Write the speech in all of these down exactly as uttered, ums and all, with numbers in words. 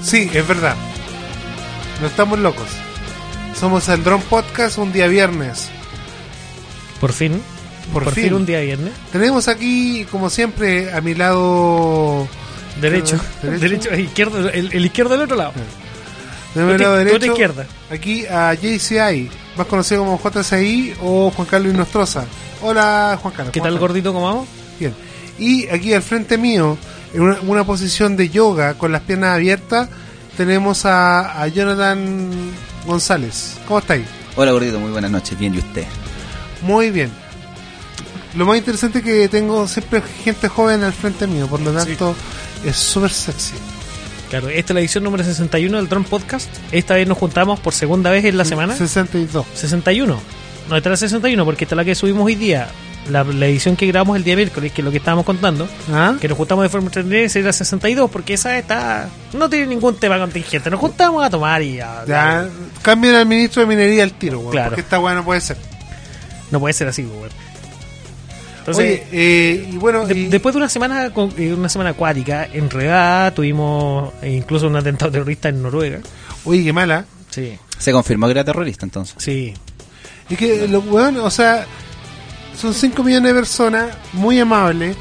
Sí, es verdad. No estamos locos. Somos el Drone Podcast un día viernes. Por fin. Por, Por fin. fin un día viernes. Tenemos aquí, como siempre, a mi lado... Derecho. Derecho. Derecho, izquierdo, el, el izquierdo del otro lado. De mi Tú te- lado tú derecho, te izquierda. aquí a J C I, más conocido como J C I o Juan Carlos Nostroza. Hola, Juan Carlos. ¿Qué ¿cómo tal, estás? gordito, cómo vamos? Bien. Y aquí al frente mío, en una, una posición de yoga con las piernas abiertas, tenemos a, a Jonathan González. ¿Cómo estáis? Hola gordito, muy buenas noches, bien, ¿y usted? Muy bien. Lo más interesante es que tengo siempre gente joven al frente mío, por lo tanto es súper sexy. Claro, esta es la edición número sesenta y uno del Drone Podcast. Esta vez nos juntamos por segunda vez en la semana. sesenta y dos. sesenta y uno. No, esta es la sesenta y uno porque esta es la que subimos hoy día. La, la edición que grabamos el día miércoles, que es lo que estábamos contando. ¿Ah? Que nos juntamos de forma extraordinaria, sería la sesenta y dos, porque esa está no tiene ningún tema contingente. Nos juntamos a tomar y a... Ya, cambien al ministro de Minería al tiro, weón, Claro. porque esta weá no puede ser. No puede ser así, güey. Entonces, Oye, eh, y bueno, de- y- después de una semana con- eh, una semana acuática, enredada, tuvimos eh, incluso un atentado terrorista en Noruega. oye, qué mala. Sí, Se confirmó que era terrorista entonces. sí. Es que los weón, o sea, son cinco millones de personas muy amables.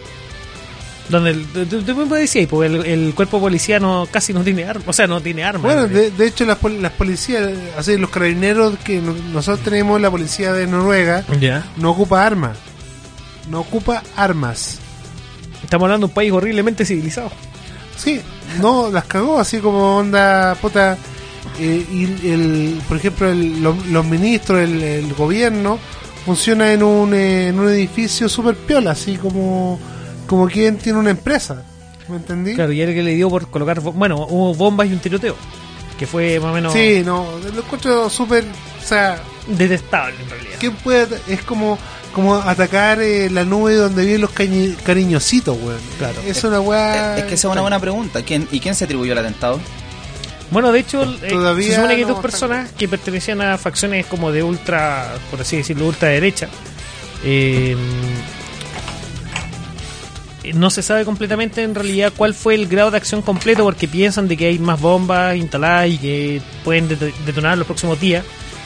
Donde el, de- de- de- me decía, porque el, el cuerpo policía no, casi no tiene armas, o sea, no tiene armas. Bueno, en de, de hecho las, pol- las policías, así los carabineros que no- nosotros tenemos, la policía de Noruega, realidad. Ya. no ocupa armas. No ocupa armas. Estamos hablando de un país horriblemente civilizado. Sí, no, las cagó así como onda puta. eh, y el, por ejemplo, el- los, los ministros, el, el gobierno, funciona en un, eh, en un edificio super piola, así como, como quien tiene una empresa. ¿Me entendí? Claro, y era que le dio por colocar, bo- bueno, hubo bombas y un tiroteo, que fue más o menos Sí, no, lo encuentro súper. O sea, detestable en realidad. ¿quién puede? at- Es como como atacar eh, la nube donde viven los cañi- cariñositos, weón. Claro. Es una weá. Es que esa es una buena pregunta. ¿Quién, ¿Y quién se atribuyó el atentado? Bueno, de hecho, eh, Todavía se supone que no dos está personas que pertenecían a facciones como de ultra, por así decirlo, ultraderecha. Eh, no se sabe completamente en realidad cuál fue el grado de acción completo, porque piensan de que hay más bombas instaladas y que pueden det- detonar los próximos días.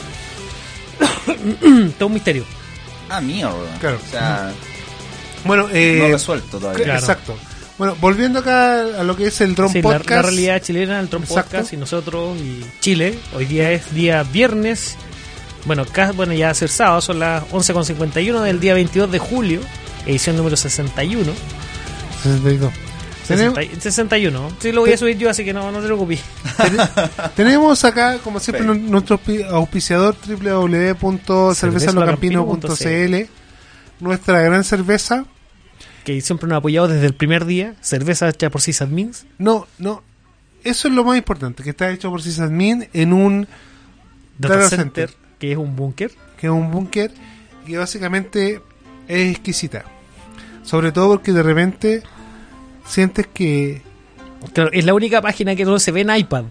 Todo un misterio. Ah, mierda. Claro. O sea, Bueno, eh, no resuelto todavía. Claro. exacto. Bueno, volviendo acá a lo que es el Drone Sí, la, Podcast. la realidad chilena, el Drone Exacto. Podcast y nosotros y Chile. Hoy día es día viernes. Bueno, ca- bueno ya va a ser sábado, son las once con cincuenta y uno del día veintidós de julio, edición número sesenta y uno. sesenta y dos. Tenemos, sesenta, sesenta y uno. Sí, lo voy a subir yo, así que no, no te preocupes. tenemos acá, como siempre, Sí. nu- nuestro aupi- auspiciador w w w punto cerveza locampino punto c l, nuestra gran cerveza. Que siempre nos ha apoyado desde el primer día. Cerveza hecha por sysadmins. No, no, eso es lo más importante, que está hecho por sysadmin en un Data, Data center, center. que es un búnker. que es un búnker que básicamente es exquisita. Sobre todo porque de repente sientes que Claro, es la única página que no se ve en iPad.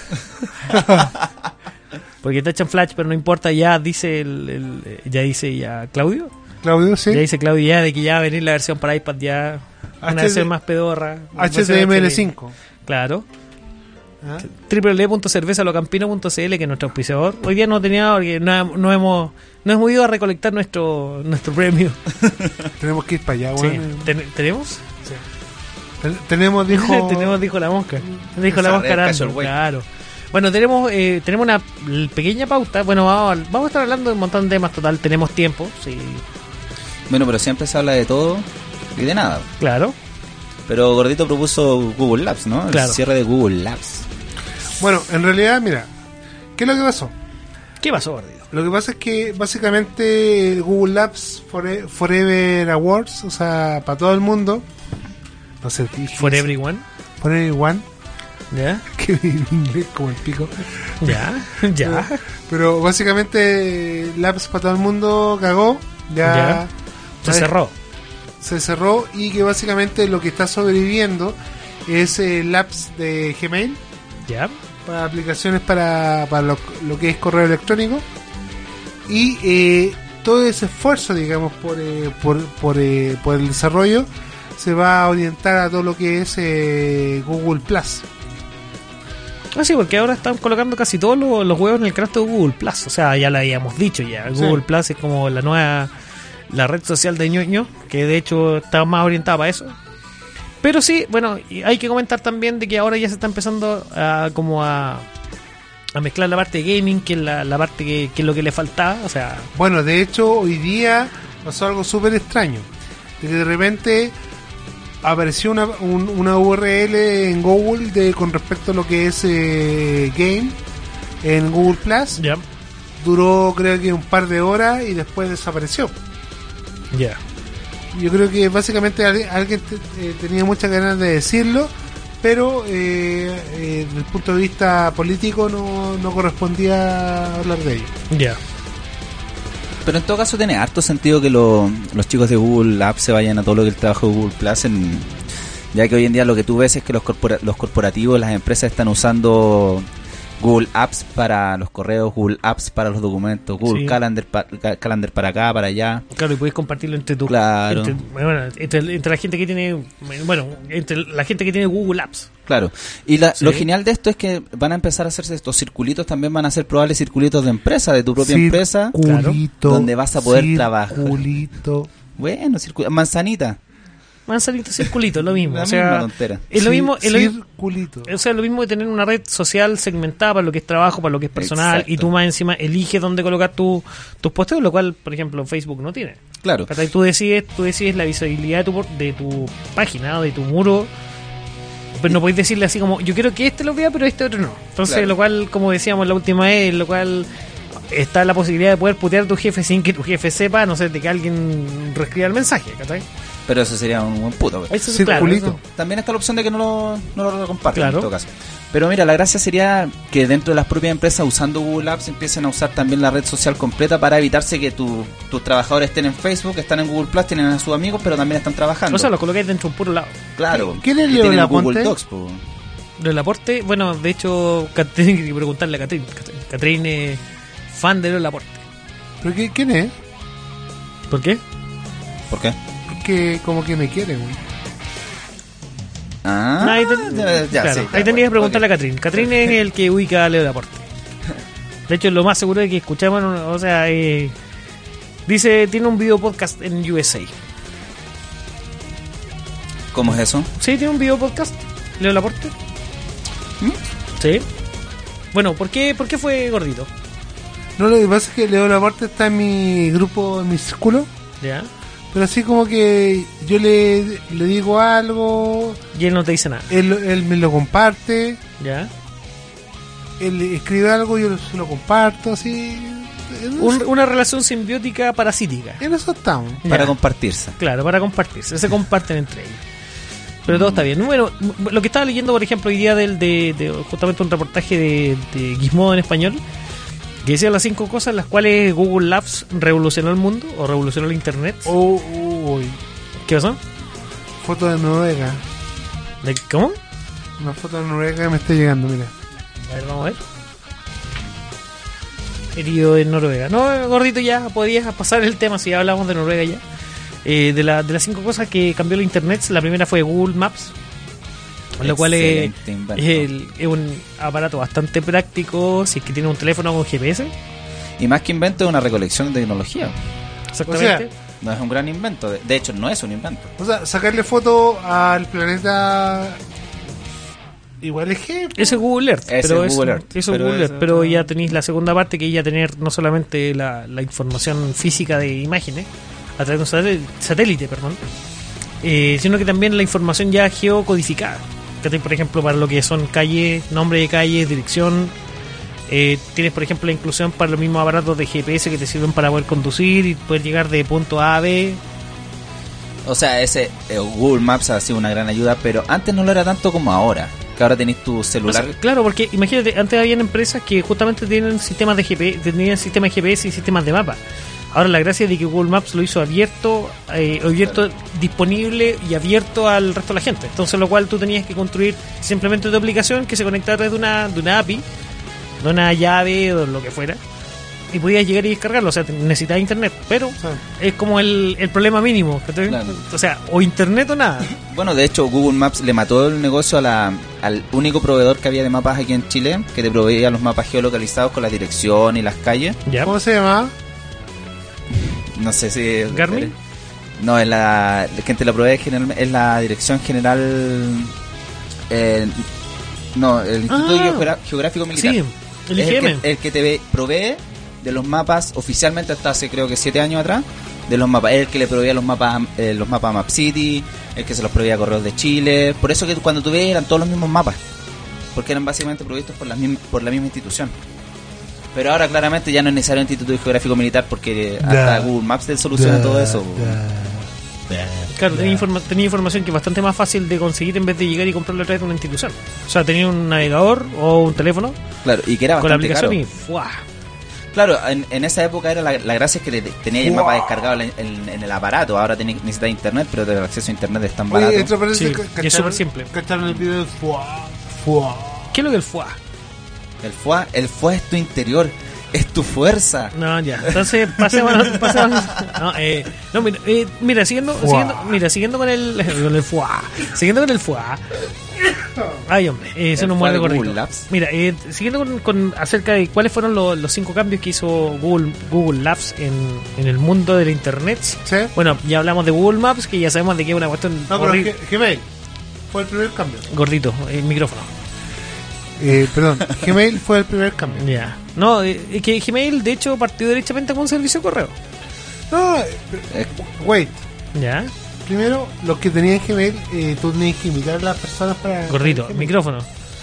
Porque está hecha en Flash, pero no importa, ya dice el, el- ya dice ya Claudio. Claudio, sí, Ya dice Claudio ya de que ya va a venir la versión para iPad ya una H D versión más pedorra. H T M L cinco. Claro. ¿Ah? w w w punto cerveza locampino punto c l, que es nuestro auspiciador. Hoy día no tenía porque no, no hemos no hemos ido a recolectar nuestro nuestro premio. Tenemos que ir para allá, Sí. weón. Ten- ¿Tenemos? Ten- Tenemos, dijo. tenemos, dijo la mosca. Dijo la Esa mosca red Arando, Casual Way. claro. Bueno, tenemos eh, tenemos una l- pequeña pauta. Bueno, vamos, a- vamos a estar hablando de un montón de temas. Total, tenemos tiempo. Sí, Bueno, pero siempre se habla de todo y de nada. claro. Pero Gordito propuso Google Labs, ¿no? El Claro. cierre de Google Labs. Bueno, en realidad, mira, ¿qué es lo que pasó? ¿Qué pasó, gordito? Lo que pasa es que básicamente el Google Labs Fore- Forever Awards, o sea, para todo el mundo, no sé, dije For eso. everyone. For everyone, ¿Ya? que en inglés como el pico. ¿Ya? ¿Ya? Pero básicamente Labs para todo el mundo cagó, ya, Ya. Se ¿sabes? cerró. se cerró y que básicamente lo que está sobreviviendo es el Labs de Gmail ¿Ya? para aplicaciones para, para lo, lo que es correo electrónico y eh, todo ese esfuerzo, digamos, por, eh, por, por, eh, por el desarrollo se va a orientar a todo lo que es eh, Google Plus. Ah, sí, porque ahora están colocando casi todos los, los huevos en el canasto de Google Plus. O sea, ya lo habíamos dicho ya. Sí. Google Plus es como la nueva, la red social de ñoño, que de hecho está más orientada para eso. Pero sí, bueno, y hay que comentar también de que ahora ya se está empezando a como a, a mezclar la parte de gaming, que es la, la parte que, que es lo que le faltaba. O sea, Bueno, de hecho, hoy día pasó algo súper extraño. De que de repente apareció una, un- una U R L en Google de con respecto a lo que es eh, Game en Google Plus. ya, Duró creo que un par de horas y después desapareció. ya. Yo creo que básicamente al- alguien te- eh, tenía muchas ganas de decirlo, pero eh, eh, desde el punto de vista político no, no correspondía hablar de ello. Ya. Pero en todo caso tiene harto sentido que lo- los chicos de Google Apps se vayan a todo lo que es el trabajo de Google Plus, en, ya que hoy en día lo que tú ves es que los, corpora- los corporativos, las empresas están usando Google Apps para los correos, Google Apps para los documentos, Google Sí. Calendar, pa- ca- Calendar para acá, para allá. Claro, y podéis compartirlo entre tu Claro. entre, bueno, entre, entre la gente que tiene bueno, entre la gente que tiene Google Apps. Claro, y la- Sí. lo genial de esto es que van a empezar a hacerse estos circulitos, también van a ser probables circulitos de empresa, de tu propia empresa. Circulito, donde vas a poder trabajar. Circulito. Bueno, circu- manzanita. Manzanito, circulito, lo mismo. La o sea, misma tontera. es lo Cir- mismo, es lo, mi- Circulito. o sea, lo mismo de tener una red social segmentada para lo que es trabajo, para lo que es personal, Exacto. y tú más encima eliges dónde colocar tu, tus posteos, lo cual, por ejemplo, Facebook no tiene. Claro. ¿Cachai? Tú decides, tú decides la visibilidad de tu, por- de tu página o de tu muro, pero no podéis decirle así como, yo quiero que este lo vea, pero este otro no. Entonces, Claro. lo cual, como decíamos la última vez, lo cual está la posibilidad de poder putear a tu jefe sin que tu jefe sepa, a no ser de que alguien reescriba el mensaje, ¿cachai? Pero eso sería un buen puto. pues. Eso es Circulito. claro, eso. También está la opción de que no lo, no lo compartan Claro. en todo caso. Pero mira, la gracia sería que dentro de las propias empresas usando Google Apps empiecen a usar también la red social completa para evitarse que tu- tus trabajadores estén en Facebook, están en Google Plus, tienen a sus amigos, pero también están trabajando. O sea, lo colocáis dentro de un puro lado. claro. ¿Quién es Y Leo tienen Laponte? Google Docs, po. Del aporte, bueno, de hecho, Cat- tienen que preguntarle a Catrín. Catrín, Catrín es fan de Leo Aporte. ¿Pero qué, quién es? ¿Por qué? ¿Por qué? Porque como que me quiere, güey. Ah, No, ahí ten- ya, ya, claro, sí, ahí ya, tendrías que bueno, preguntarle ok. a Catrín. Catrín es el que ubica a Leo Aporte. De hecho, lo más seguro es que escuchamos, o sea, eh, dice, tiene un video podcast en U S A. ¿Cómo es eso? Sí, tiene un video podcast, Leo Laporte. ¿Mm? Sí. Bueno, ¿por qué, ¿por qué fue gordito? No, lo que pasa es que Leo Laporte está en mi grupo, en mi círculo. Ya. Pero así como que yo le, le digo algo, Y él no te dice nada. él, él me lo comparte, Ya. él escribe algo, yo se lo comparto, así. En Un- eso, una relación simbiótica parasítica. en eso estamos. Para Ya. compartirse. Claro, para compartirse. Se comparten entre ellos. Pero todo está bien. Bueno, m- lo que estaba leyendo, por ejemplo, hoy día del, de, de justamente un reportaje de, de Gizmodo en español, que decía las cinco cosas en las cuales Google Labs revolucionó el mundo o revolucionó el Internet. Oh, uy, ¿Qué pasó? foto de Noruega. ¿De ¿Cómo? Una foto de Noruega que me está llegando, mira. A ver, vamos a ver. Herido en Noruega. No, gordito, ya podías pasar el tema si ya hablamos de Noruega ya. Eh, de, la, de las cinco cosas que cambió el Internet, la primera fue Google Maps, lo cual es, Excelente invento. es el- es un aparato bastante práctico si es que tiene un teléfono con G P S. Y más que invento, es una recolección de tecnología. Exactamente. No es un gran invento. De, de hecho, no es un invento. O sea, sacarle foto al planeta igual es G. Ese es Google Earth, Ese pero es es, Google Earth, eso es pero Google eso- Earth, pero ya tenéis la segunda parte que ya tener no solamente la, la información física de imágenes a través de un satélite, satélite, perdón, eh, sino que también la información ya geocodificada. Que por ejemplo, para lo que son calles, nombre de calles, dirección. Eh, tienes, por ejemplo, la inclusión para los mismos aparatos de G P S que te sirven para poder conducir y poder llegar de punto A a B. O sea, ese eh, Google Maps ha sido una gran ayuda, pero antes no lo era tanto como ahora. Que ahora tenéis tu O celular. sea, claro, porque imagínate, antes habían empresas que justamente tienen sistemas de G P S, tenían sistemas de G P S y sistemas de mapa. Ahora la gracia es de que Google Maps lo hizo abierto, eh, abierto, disponible y abierto al resto de la gente. Entonces, lo cual tú tenías que construir simplemente tu aplicación que se conectara a través de una, de una A P I, de una llave o lo que fuera. y podías llegar y descargarlo, o sea, necesitabas internet, pero Sí. es como el, el problema mínimo, ¿cachai? Claro. O sea, o internet o nada. Bueno, de hecho, Google Maps le mató el negocio a la, al único proveedor que había de mapas aquí en Chile, que te proveía los mapas geolocalizados con la dirección y las calles. ¿Ya? ¿Cómo se llamaba? No sé si... ¿Garmin? No, es la... Quien te lo provee general, es la Dirección General... eh, no, el Instituto Ah. Geogra- Geográfico Militar. Sí, el Es I G M. el que, el que te ve- provee de los mapas oficialmente hasta hace creo que siete años atrás, de los mapas. Es el que le proveía los mapas eh, los mapas a Map City, el que se los proveía a Correos de Chile. Por eso que cuando tú ves eran todos los mismos mapas, porque eran básicamente provistos por la misma, por la misma institución. Pero ahora claramente ya no es necesario el Instituto Geográfico Militar, porque hasta Ya. Google Maps te soluciona Ya, todo eso. ya. Claro, tenía, informa- tenía información que es bastante más fácil de conseguir en vez de llegar y comprarlo a través de una institución. O sea, tenía un navegador o un teléfono Claro, y que era con la bastante aplicación caro. y ¡fua! Claro, en, en esa época era la, la gracia es que te- tenías el Wow. mapa descargado en, en- en el aparato. Ahora tenés, necesitas internet, pero el acceso a internet es tan barato. Oye, esto parece Sí, que y es cacharon- súper simple. Cacharon el video de Fua, Fua. ¿Qué es lo que el FUA? El F U A, el F U A es tu interior, es tu fuerza. No, ya. Entonces, pasemos, pasemos. No, eh, no mira, eh, mira, siguiendo, Fua. siguiendo, mira, siguiendo con el, con el FUA. Siguiendo con el FUA. Ay, hombre, eh, se El nos FUA muerde de gordito. Google Labs. Mira, eh, siguiendo con, con acerca de cuáles fueron los, los cinco cambios que hizo Google, Google Labs en, en el mundo de la internet. ¿Sí? Bueno, ya hablamos de Google Maps, que ya sabemos de que es una cuestión No, pero horrible. G- Gmail fue el primer cambio. Gordito, el micrófono. Eh, perdón, Gmail fue el primer cambio. Ya. No, eh, es que Gmail de hecho partió derechamente con un servicio de correo. No, eh, Eh, wait. Ya. Primero, los que tenían Gmail, eh, tú tenías que invitar a las personas para. Gordito, para Gmail. micrófono.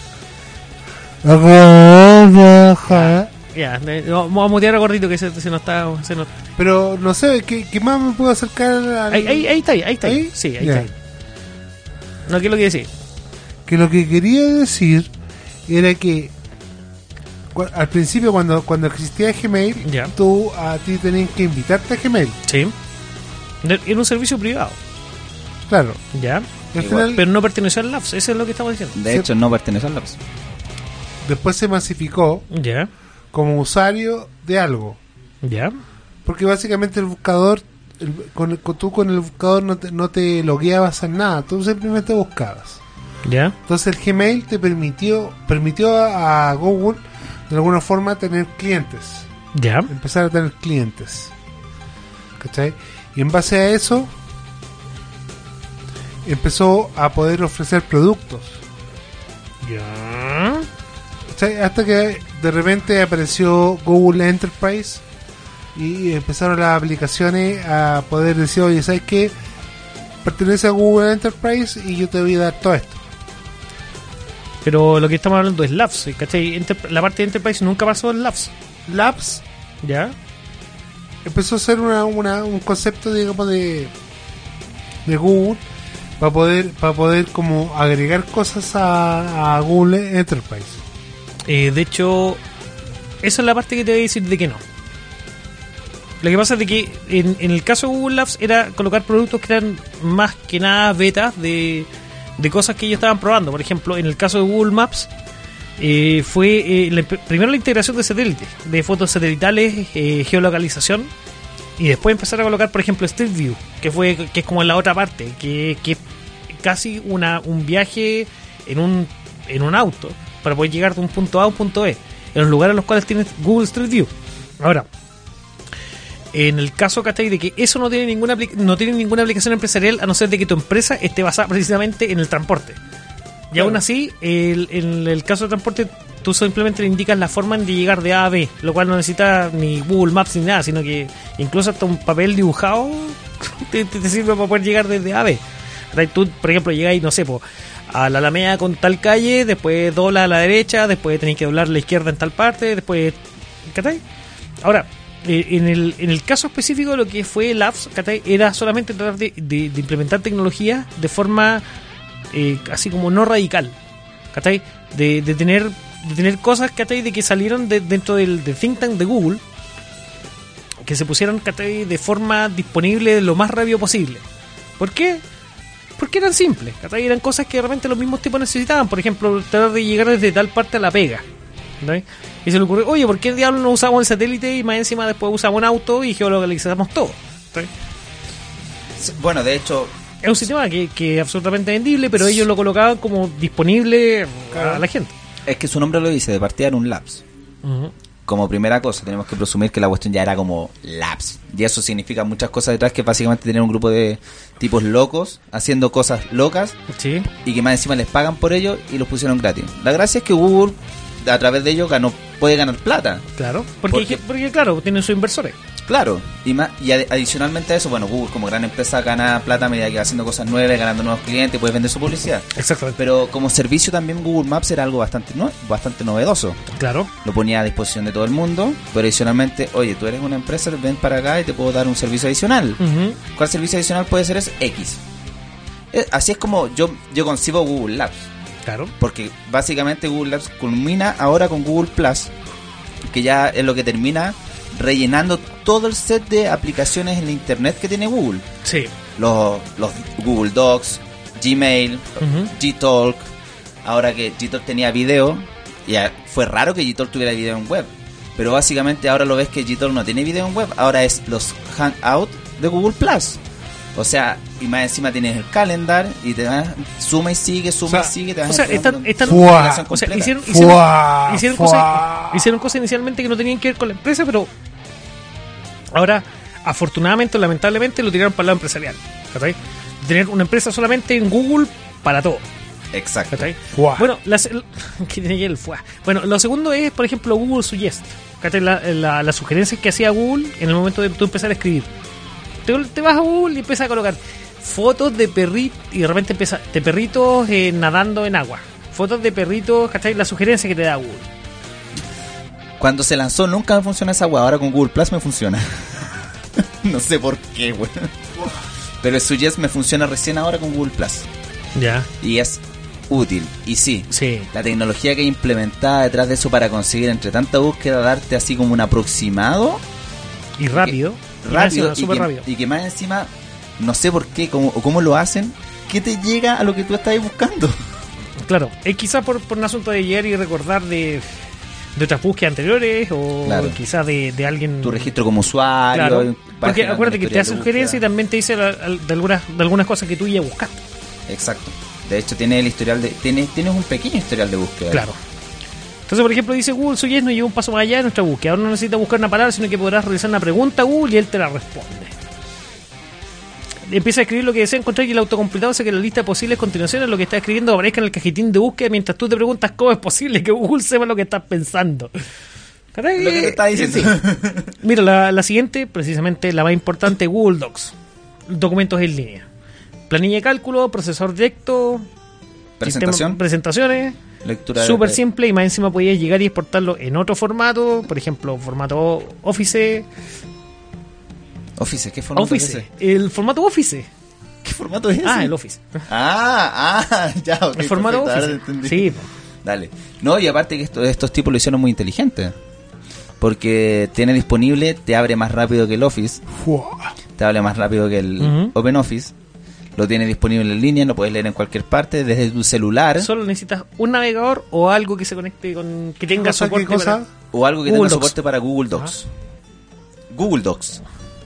Ya, de- no, vamos a mutear a Gordito que se, se nos está. Se nos... Pero no sé, ¿qué, qué más me puedo acercar al. Ahí, ahí, ahí está, ahí, ahí está. ¿Ahí? Sí, ahí Ya. está. No, ¿qué es lo que decís? Que lo que quería decir era que cu- al principio, cuando, cuando existía Gmail, Ya. tú a ti tenías que invitarte a Gmail. Sí. De- Era un servicio privado. Claro. Ya. Y al Igual, final, Pero no perteneció al Labs, eso es lo que estamos diciendo. de Sí. hecho, no pertenece al Labs. después se masificó Ya. como usuario de algo. Ya. Porque básicamente el buscador, el- con, con- tú con el buscador no te, no te logueabas en nada, tú simplemente buscabas. Ya. Entonces el Gmail te permitió permitió a, a Google de alguna forma tener clientes, Ya. empezar a tener clientes. ¿Cachai? Y en base a eso empezó a poder ofrecer productos. Ya. ¿Cachai? Hasta que de repente apareció Google Enterprise y empezaron las aplicaciones a poder decir, oye, ¿sabes qué? Pertenece a Google Enterprise y yo te voy a dar todo esto. Pero lo que estamos hablando es Labs, ¿cachai? Enter- la parte de Enterprise nunca pasó en Labs. Labs Ya. empezó a ser una, una- un concepto, digamos, de de Google para poder para poder como agregar cosas a, a Google Enterprise. Eh, de hecho, esa es la parte que te voy a decir de que no. Lo que pasa es de que en, en el caso de Google Labs era colocar productos que eran más que nada betas de, de cosas que ellos estaban probando. Por ejemplo, en el caso de Google Maps, eh, fue eh, la- primero la integración de satélites, de fotos satelitales, eh, geolocalización, y después empezar a colocar, por ejemplo, Street View, que fue que es como en la otra parte, que, que es casi una, un viaje en un, en un auto para poder llegar de un punto A a un punto B, en los lugares en los cuales tienes Google Street View. Ahora, en el caso, ¿cachai? De que eso no tiene ninguna apli- no tiene ninguna aplicación empresarial, a no ser de que tu empresa esté basada precisamente en el transporte. Y Claro. aún así, el- en el caso de transporte, tú simplemente le indicas la forma de llegar de A a B, lo cual no necesita ni Google Maps ni nada, sino que incluso hasta un papel dibujado te, te- te sirve para poder llegar desde A a B. ¿Cachai? Tú, por ejemplo, llegáis, no sé, po, a la Alameda con tal calle, después dobla a la derecha, después tenéis que doblar a la izquierda en tal parte, después... ¿Cachai? Ahora, eh, en, el, en el caso específico, lo que fue Labs, ¿cachai? Era solamente tratar de, de- de implementar tecnología de forma eh, así como no radical, ¿cachai? De, de tener de tener cosas, ¿cachai? De que salieron de, dentro del, del think tank de Google, que se pusieron, ¿cachai? De forma disponible lo más rápido posible. ¿Por qué? Porque eran simples, ¿cachai? Eran cosas que realmente los mismos tipos necesitaban. Por ejemplo, tratar de llegar desde tal parte a la pega. ¿no? Y se le ocurrió, oye, ¿por qué diablos no usamos el satélite y más encima después usamos un auto y geolocalizamos todo? ¿no? Bueno, de hecho, Es un sistema que, que es absolutamente vendible, pero ellos lo colocaban como disponible a la gente. es que su nombre lo dice, de partida era un labs. Uh-huh. Como primera cosa, tenemos que presumir que la cuestión ya era como labs. Y eso significa muchas cosas detrás, que básicamente tener un grupo de tipos locos haciendo cosas locas Sí. y que más encima les pagan por ello y los pusieron gratis. La gracia es que Google, a través de ello, ganó, puede ganar plata. Claro, porque, Porque- porque claro, tienen sus inversores. Claro, y más y adi- adicionalmente a eso, bueno, Google como gran empresa gana plata a medida que va haciendo cosas nuevas, ganando nuevos clientes, puede vender su publicidad. Exactamente. Pero como servicio también Google Maps era algo bastante no, bastante novedoso. Claro. Lo ponía a disposición de todo el mundo, pero adicionalmente, oye, tú eres una empresa, ven para acá y te puedo dar un servicio adicional. Uh-huh. ¿Cuál servicio adicional puede ser? Es X. Eh, Así es como yo, yo concibo Google Labs. Claro. Porque básicamente Google Labs culmina ahora con Google Plus, que ya es lo que termina rellenando todo el set de aplicaciones en la internet que tiene Google. Sí. Los, los Google Docs, Gmail, Ujú. Gtalk. Ahora que Gtalk tenía video, ya fue raro que Gtalk tuviera video en web. Pero básicamente ahora lo ves que Gtalk no tiene video en web. Ahora es los Hangout de Google Plus. O sea, y más encima tienes el calendar y te vas, suma y sigue, suma O sea, y sigue. Te vas O sea, entregando están, están, Fua. aplicación o sea, completa. hicieron, hicieron, Fuá, hicieron fuá. cosas, hicieron cosas inicialmente que no tenían que ver con la empresa, pero ahora, afortunadamente o lamentablemente, lo tiraron para el lado empresarial. ¿Cachai? Tener una empresa solamente en Google para todo. Exacto. ¿Cachai? Fuá. Bueno, la, se- que tiene que el fuá. Bueno, lo segundo es, por ejemplo, Google Suggest. ¿Cachai? La, la, las sugerencias que hacía Google en el momento de tú empezar a escribir. Te, te vas a Google y empiezas a colocar fotos de perritos y de repente empieza de perritos eh, nadando en agua. Fotos de perritos, ¿cachai? La sugerencia que te da Google. Cuando se lanzó nunca me funcionó esa weá, ahora con Google Plus me funciona. No sé por qué, weón. Pero el Suggest me funciona recién ahora con Google Plus. Ya. Y es útil. Y sí, Sí. la tecnología que hay implementada detrás de eso para conseguir entre tanta búsqueda darte así como un aproximado Y rápido. Y rápido más y, súper que, rápido. y que más encima no sé por qué cómo, o cómo lo hacen, que te llega a lo que tú estás buscando. Claro. Es quizás por, por un asunto de llegar y recordar de, de otras búsquedas anteriores o Claro. quizás de, de alguien. Tu registro como usuario. Claro. para Porque generar acuérdate una que te historia hace de sugerencia y búsqueda. también te dice la- al- de algunas, de algunas cosas que tú ya buscaste. Exacto. De hecho tiene el historial de tienes tienes un pequeño historial de búsqueda. Claro. Entonces, por ejemplo, dice Google Suggest nos lleva un paso más allá de nuestra búsqueda. Ahora no necesitas buscar una palabra, sino que podrás realizar una pregunta a Google y él te la responde. Empieza a escribir lo que desea encontrar y el autocompletado hace que la lista de posibles continuaciones lo que está escribiendo aparezca en el cajetín de búsqueda mientras tú te preguntas cómo es posible que Google sepa lo que estás pensando. Caray. Lo que te está diciendo. Sí. Mira, la, la siguiente, precisamente la más importante, Google Docs. Documentos en línea. Planilla de cálculo, procesador directo, Presentación, sistema- presentaciones. lectura Súper de, simple y más encima podías llegar y exportarlo en otro formato, por ejemplo, formato Office. Office, ¿qué formato Office. es ese? El formato Office. ¿Qué formato es ese? Ah, el Office. Ah, ah, ya, ok. El formato perfecto, ahora Office. entendí. Sí, Dale. No, y aparte que esto- estos tipos lo hicieron muy inteligente. Porque tiene disponible, te abre más rápido que el Office, Fuá. te abre más rápido que el Ujú. OpenOffice. Lo tiene disponible en línea, lo puedes leer en cualquier parte, desde tu celular. solo necesitas un navegador o algo que se conecte con. Que tenga cosa, soporte. qué cosa? para- O algo que Google tenga Docs. soporte para Google Docs. Google Docs.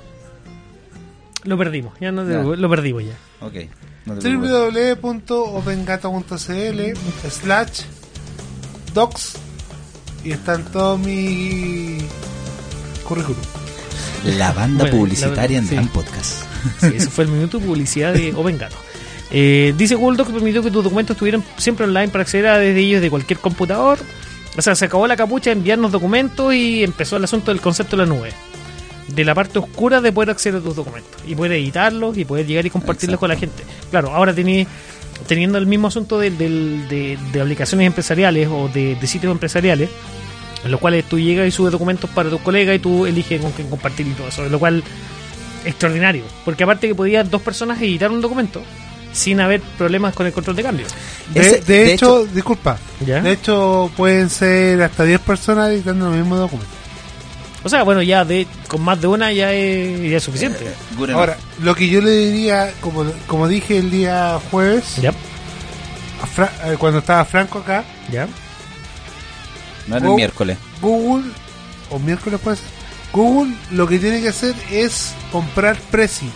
Lo perdimos, ya no te- Ya. lo perdimos ya. Ok. No te preocupes. www punto opengato punto cl slash docs y están todos mis currículum. La banda Bueno, publicitaria la- en sí. Dan Podcast. Sí, ese fue el minuto de publicidad de Open Gato. Eh, dice Google Docs permitió que tus documentos estuvieran siempre online para acceder a desde ellos de cualquier computador. O sea, se acabó la capucha de enviarnos documentos y empezó el asunto del concepto de la nube. De la parte oscura de poder acceder a tus documentos y poder editarlos y poder llegar y compartirlos Exacto. con la gente. Claro, ahora tení- teniendo el mismo asunto del- del- de, de aplicaciones empresariales o de, de sitios empresariales, en los cuales tú llegas y subes documentos para tus colegas y tú eliges con quién compartir y todo eso, lo cual extraordinario, porque aparte que podían dos personas editar un documento sin haber problemas con el control de cambio. De, Ese- de de hecho, disculpa, ¿Ya? de hecho pueden ser hasta diez personas editando el mismo documento. O sea, bueno, ya de con más de una ya es, ya es suficiente. Good enough. Ahora, lo que yo le diría, como, como dije el día jueves, Ya, a Fra- eh, cuando estaba Franco acá, ya. No era Go- el miércoles. Google, o miércoles puede ser, Google lo que tiene que hacer es comprar Prezi.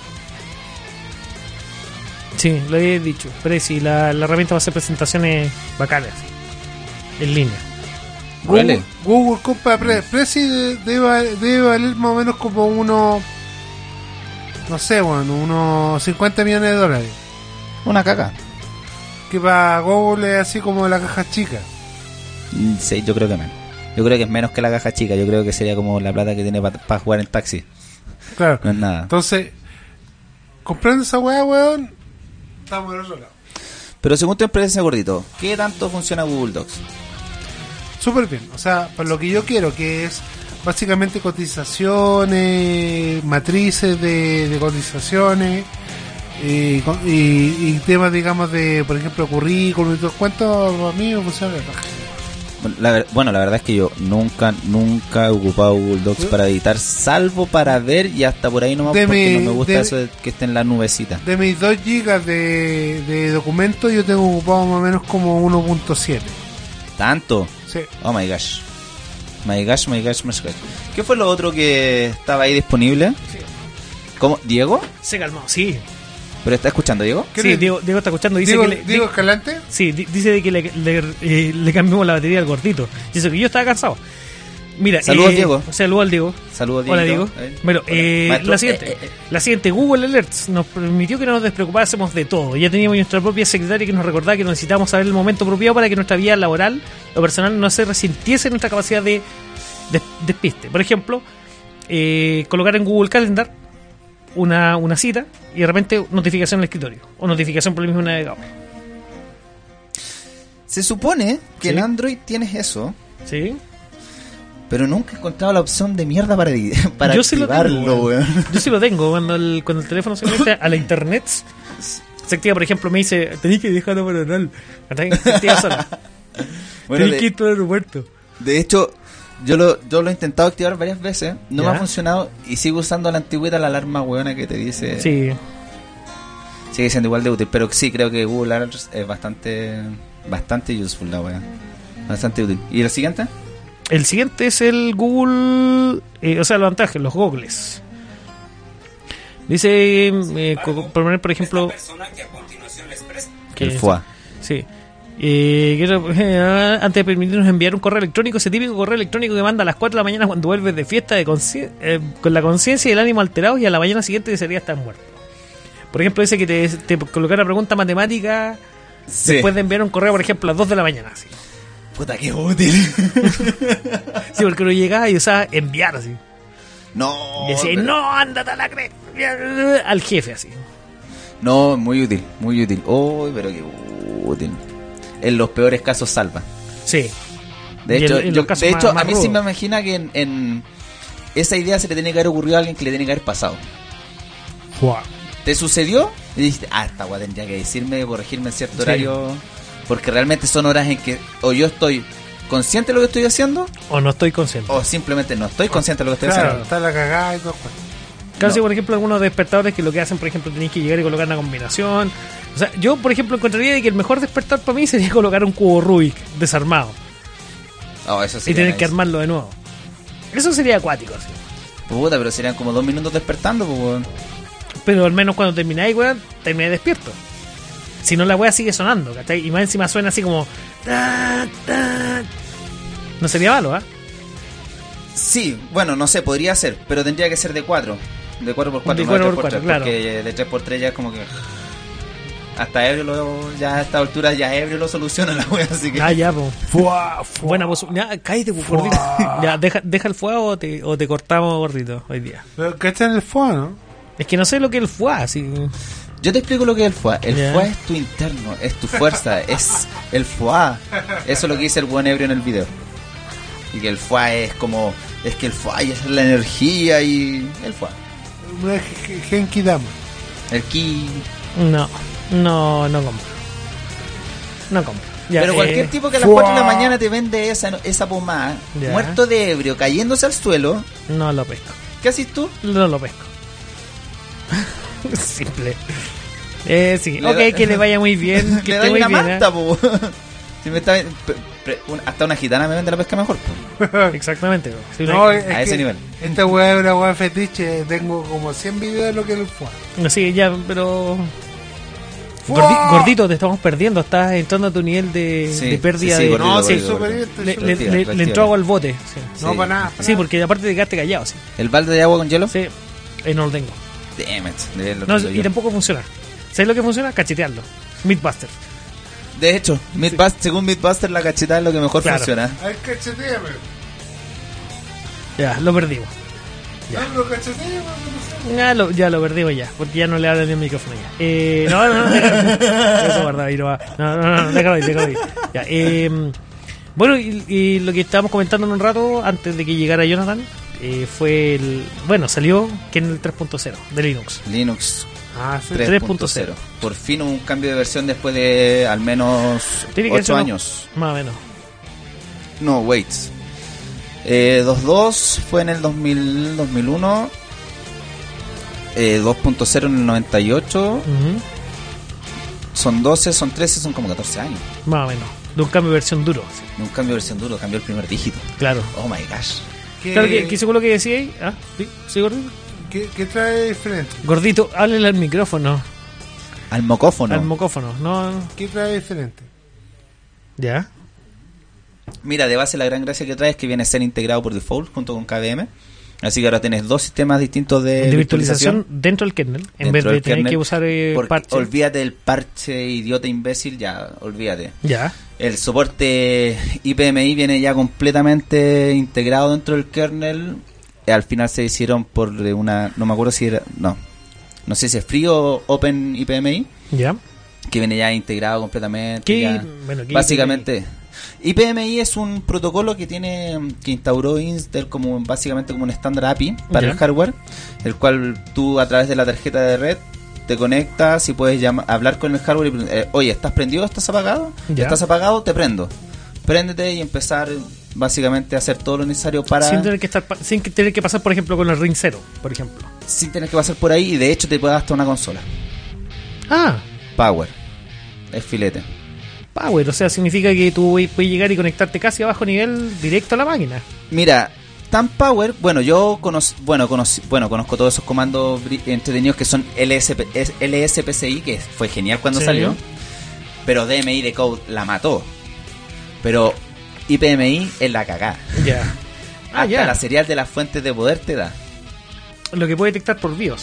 Sí, lo había dicho. Prezi, la, la herramienta va a hacer presentaciones bacanas. En línea. Google, Really? Google compra Pre- Prezi, de- debe, debe valer más o menos como unos, no sé, bueno, unos cincuenta millones de dólares. Una caca. Que para Google es así como la caja chica. Mm, Sí, yo creo que menos. Yo creo que es menos que la caja chica. Yo creo que sería como la plata que tiene para jugar en taxi. Claro. No es nada. Entonces, comprando esa weá, weón, estamos en otro lado. Pero según tu experiencia, gordito, ¿qué tanto funciona Google Docs? Súper bien. O sea, para lo que yo quiero, que es básicamente cotizaciones, matrices de, de cotizaciones, y, con- y, y temas, digamos, de, por ejemplo, currículum y todo cuento, a mí me funciona bien. Bueno la, ver- bueno, la verdad es que yo nunca, nunca he ocupado Google Docs para editar, salvo para ver y hasta por ahí nomás, De porque mi- no me gusta de- eso de que esté en la nubecita. De mis dos gigas de, de documentos, yo tengo ocupado más o menos como uno punto siete. ¿Tanto? Sí. Oh my gosh. My gosh, my gosh, my gosh. ¿Qué fue lo otro que estaba ahí disponible? Sí. ¿Cómo? ¿Diego? Se calmó, sí. ¿Pero está escuchando, Diego? ¿Qué Sí, le- Diego, Diego está escuchando. Dice Diego, que le, Diego di- Escalante. sí, di- dice de que le, le, eh, le cambiamos la batería al gordito. Y eso que yo estaba cansado. Mira, Saludos, eh, Diego. Saludos al Diego. Saludos, Diego. Hola, Diego. Bueno, eh, Maestro. la siguiente. Eh, eh, eh. La siguiente, Google Alerts nos permitió que no nos despreocupásemos de todo. Ya teníamos nuestra propia secretaria que nos recordaba que necesitábamos saber el momento apropiado para que nuestra vida laboral o personal no se resintiese nuestra capacidad de de- despiste. Por ejemplo, eh, colocar en Google Calendar una, una cita y de repente notificación al escritorio o notificación por el mismo navegador. Se supone que Sí. en Android tienes eso, ¿Sí? pero nunca he encontrado la opción de mierda para, edi- para Yo sí lo activarlo, tengo, weón. weón. Yo sí lo tengo. Cuando el, cuando el teléfono se conecta a la internet, se activa, por ejemplo, me dice, tenéis que dejarlo para oral. Se activa sola. Bueno, Tenéis que ir de, todo al aeropuerto. de hecho, yo lo, yo lo he intentado activar varias veces, no ¿Ya? me ha funcionado y sigo usando la antigüita, la alarma weona que te dice. Sí. Sigue siendo igual de útil, pero sí creo que Google Alerts es bastante bastante useful la wea. Bastante útil. ¿Y el siguiente? El siguiente es el Google, eh, o sea, los anteojos, los goggles. Dice, eh, co- por poner, por ejemplo, que- El F U A. Sí. Eh, quiero, eh, antes de permitirnos enviar un correo electrónico, ese típico correo electrónico que manda a las cuatro de la mañana cuando vuelves de fiesta de consci- eh, con la conciencia y el ánimo alterados y a la mañana siguiente desearía estar muerto. Por ejemplo, dice que te, te colocara pregunta matemática Sí. después de enviar un correo, por ejemplo, a las dos de la mañana. Así. Puta, qué útil. Sí, porque no llegaba y usaba enviar así. No. Y decía, pero- no, ándate a la cre... al jefe así. No, muy útil, muy útil. Oh, pero qué útil. En los peores casos salva. Sí. De Y hecho, en- en yo- los casos de más- hecho más a mí sí rudos. me imagina que en, en esa idea se le tiene que haber ocurrido a alguien que le tiene que haber pasado. Fua. ¿Te sucedió? Y dijiste, ah, esta weá tendría que decirme, corregirme en cierto Sí. horario. Porque realmente son horas en que o yo estoy consciente de lo que estoy haciendo, O no estoy consciente. o simplemente no estoy consciente de lo que estoy Claro, haciendo. está la cagada y todo. pues. Casi, No. por ejemplo, algunos despertadores que lo que hacen, por ejemplo, tenéis que llegar y colocar una combinación. O sea, yo, por ejemplo, encontraría de que el mejor despertar para mí sería colocar un cubo Rubik desarmado Oh, eso y sería tener que nice. armarlo de nuevo. Eso sería acuático, así. Puta, pero serían como dos minutos despertando, pues, weón. Pero al menos cuando termináis, weón, termináis despierto. Si no, la weá sigue sonando, ¿cachai? Y más encima suena así como... ta, ta. No sería malo, ¿ah? Sí, bueno, no sé, podría ser, pero tendría que ser de cuatro. De cuatro por cuatro, De no de cuatro tres por por cuatro, tres, claro. porque de tres por tres ya es como que... Hasta ebrio lo, ya a esta altura ya ebrio lo soluciona la wea, así que... Ah, ya, po. Fua, fua. Buena pues, ya, cállate, pues, gordito. Ya, deja, deja el fuego o te, o te cortamos, gordito, hoy día. Pero, ¿cachai el F U A, no? Es que no sé lo que es el fuego, así. Yo te explico lo que es el F U A. El Ya. F U A es tu interno, es tu fuerza, es el F U A. Eso es lo que dice el buen ebrio en el video. Y que el F U A es como... Es que el F U A es la energía y... El F U A. Una G- Genki Dama. El ki... No, no, no compro. No compro. Ya, Pero eh, cualquier tipo que a las ¡fua! cuatro de la mañana te vende esa, esa pomada, Ya. muerto de ebrio, cayéndose al suelo, No lo pesco. ¿qué haces tú? No lo pesco. Simple. Eh, sí, Le ok, da- que le vaya muy bien. Que Le esté doy muy una bien. ¿eh? manta, po. Si me está... pre- un- hasta una gitana me vende la pesca mejor. Po. Exactamente. Sí, No, una- es a ese que nivel. Esta weá es una weá fetiche. Tengo como cien videos de lo que es el foie. sí, ya, pero... ¡Fua! Gordi- gordito, te estamos perdiendo. Estás entrando a tu nivel de, Sí, de pérdida sí, sí, de... gordito, No, gordito, sí, gordito. súper bien. estoy le, súper le- Retira, le- retira. le entró agua al bote. Sí, No, Sí. para nada. para Sí, nada. porque aparte te quedaste callado. Sí, ¿El balde de agua con hielo? sí eh, no lo tengo. Damn it. De, verlo No, yo. y tampoco funciona. ¿Sabes lo que funciona? Cachetearlo. Mythbuster. De hecho, Mythbust- según Mythbuster, la cachetada es lo que mejor Claro. funciona. Ay, cacheteame. Ya, lo perdimos. Ya. No, cacheteame, no sé. Ya lo, ya lo perdimos ya, porque ya no le hablan ni el micrófono ya. Eh, no, no, no, déjalo. Eso guardado ahí, no va. No, no, no, déjalo ahí, déjalo ahí. Ya, eh, bueno, y, y lo que estábamos comentando en un rato, antes de que llegara Jonathan, eh, fue el... Bueno, salió Kernel tres punto cero de Linux. Linux Ah, sí. tres punto cero. Por fin un cambio de versión después de al menos Tiene que ser ocho uno- años. Más o menos. No, wait. Eh, dos punto dos fue en el dos mil, dos mil uno. Eh, dos punto cero en el noventa y ocho. Ujú. Son doce, son trece, son como catorce años. Más o menos. De un cambio de versión duro. sí, Un cambio de versión duro, cambió el primer dígito. claro. Oh my gosh. ¿Qué, Claro, que, que según lo que decía ahí. Ah, sí, sí, gordito. ¿qué, qué trae diferente? Gordito, háblele al micrófono, Al mocófono. al mocófono. No, no. ¿Qué trae diferente? Ya. Mira, de base la gran gracia que trae es que viene a ser integrado por default junto con K V M. Así que ahora tienes dos sistemas distintos de, De virtualización dentro del kernel, en dentro vez de del tener kernel, que usar eh, porque parche. olvídate del parche idiota imbécil, ya, olvídate. Ya. El soporte I P M I viene ya completamente integrado dentro del kernel. Eh, Al final se hicieron por una, no me acuerdo si era, no, no sé si es Free o Open I P M I, Ya. que viene ya integrado completamente. ¿Qué, ya. bueno, ¿qué Básicamente, I P M I es un protocolo que tiene que instauró Intel como básicamente como un estándar A P I para Ya. el hardware, el cual tú a través de la tarjeta de red te conectas y puedes llamar, hablar con el hardware y eh, oye, ¿estás prendido? ¿Estás apagado? Ya. ¿Estás apagado? Te prendo. Préndete y empezar básicamente a hacer todo lo necesario para Sin tener que estar pa- sin que tener que pasar, por ejemplo, con el Ring Zero, por ejemplo. sin tener que pasar por ahí y de hecho te puede dar hasta una consola. Ah, Power. Es filete. Power, o sea, significa que tú puedes llegar y conectarte casi a bajo nivel directo a la máquina. Mira, tan Power, bueno, yo conoz, bueno, conocí, bueno, conozco todos esos comandos bri- entretenidos que son L S P, es- L S P C I, que fue genial cuando Sí. salió, pero D M I de Code la mató. Pero I P M I es la cagada. Ya. Ah, Hasta ya. la serial de las fuentes de poder te da. Lo que puede detectar por BIOS.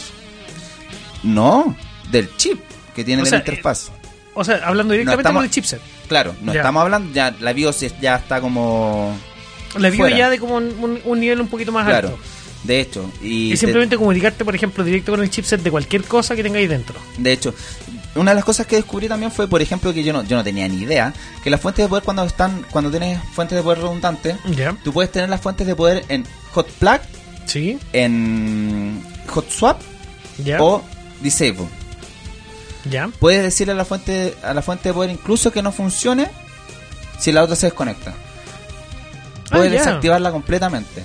No, del chip que tiene O de sea, la interfaz. O sea, hablando directamente estamos- con el chipset. Claro, no ya. estamos hablando, ya la BIOS es- ya está como... La BIOS fuera. ya de como un, un- un nivel un poquito más Claro, alto. de hecho. Y Y te- simplemente comunicarte, por ejemplo, directo con el chipset de cualquier cosa que tengáis dentro. De hecho, una de las cosas que descubrí también fue, por ejemplo, que yo no, yo no tenía ni idea, que las fuentes de poder cuando están, cuando tienes fuentes de poder redundantes, Ya. tú puedes tener las fuentes de poder en hot plug, Sí. en hot swap Ya. o disable. Ya. Puedes decirle a la fuente, a la fuente de poder incluso que no funcione si la otra se desconecta. Puedes Ah, ya. desactivarla completamente.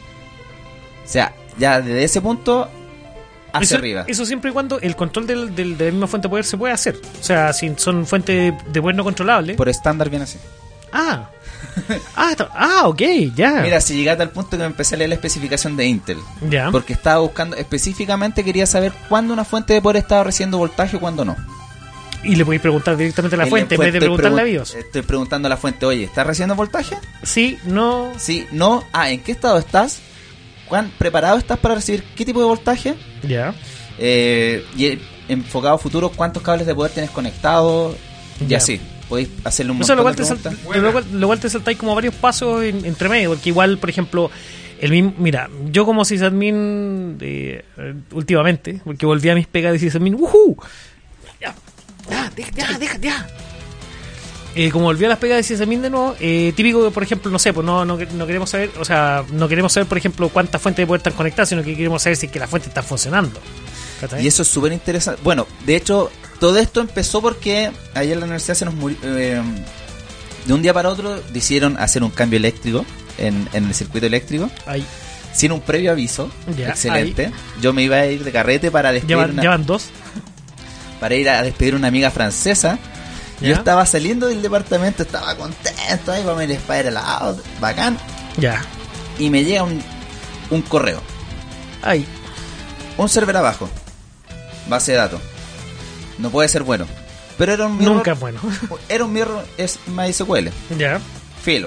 O sea, ya desde ese punto hacia Eso, arriba. eso siempre y cuando el control del, del- de la misma fuente de poder se puede hacer. O sea, si son fuentes de poder no controlables. Por estándar viene así. Ah. Ah, está- ah, ok, ya. Mira, si llegaste al punto que me empecé a leer la especificación de Intel. Ya. Porque estaba buscando, específicamente quería saber cuándo una fuente de poder estaba recibiendo voltaje y cuándo no. Y le podéis preguntar directamente a la Y fuente le- en vez de estoy preguntarle a pregun- BIOS. Estoy preguntando a la fuente, oye, ¿estás recibiendo voltaje? Sí, no. Sí, no. Ah, ¿en qué estado estás? ¿Cuán preparado estás para recibir qué tipo de voltaje? Ya. Eh, y eh, enfocado a futuro, ¿cuántos cables de poder tienes conectados? Y Ya. así. Podéis hacerle un O sea, lo cual, montón te de sal- preguntas. lo, cual, lo cual te saltáis como varios pasos en- entre medio, porque igual, por ejemplo, el mismo, mira, yo como sysadmin eh, eh, últimamente, porque volví a mis pegas de sysadmin, ¡wujú! Ya, ya, deja, ya, deja, ya. Eh, como volví a las pegas de sysadmin de nuevo, eh, típico que, por ejemplo, no sé, pues no, no, no queremos saber, o sea, no queremos saber, por ejemplo, cuántas fuentes de poder están conectadas, sino que queremos saber si es que las fuentes están funcionando. ¿Cachai? Y eso es súper interesante. Bueno, de hecho, todo esto empezó porque ayer en la universidad se nos murió. Eh, de un día para otro decidieron hacer un cambio eléctrico en, en el circuito eléctrico, Ahí. sin un previo aviso. Ya, Excelente. Yo me iba a ir de carrete para despedir, Llevan, una, llevan dos. para ir a despedir una amiga francesa. ¿Ya? Yo estaba saliendo del departamento, estaba contento, ahí para mi para el lado, bacán. Ya. Y me llega un, un correo. Ay. Un server abajo. Base de datos. No puede ser bueno. Pero era un mirror. Nunca es bueno. Era un mirror es MySQL. Ya. Filo.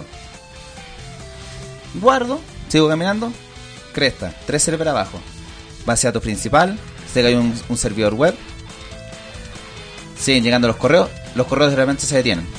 Guardo, sigo caminando. Cresta, tres server abajo. Base de datos principal. Se cayó un, un servidor web. Siguen llegando los correos. Los correos de repente se detienen.